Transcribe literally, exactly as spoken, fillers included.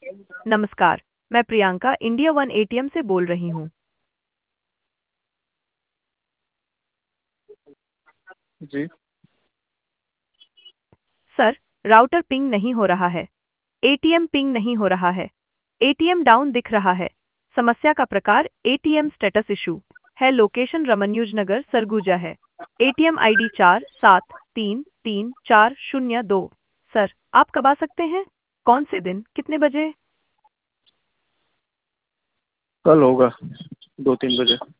नमस्कार, मैं Priyanka India one ATM से बोल रही हूँ। जी। सर, राउटर पिंग नहीं हो रहा है। एटीएम पिंग नहीं हो रहा है। एटीएम डाउन दिख रहा है। समस्या का प्रकार एटीएम स्टेटस इशू है। लोकेशन रमन्यूज नगर सरगुजा है। एटीएम आईडी चार सात तीन तीन चार शून्य दो। सर, आप कब आ सकते हैं? कौन से दिन, कितने बजे? कल होगा दो तीन बजे।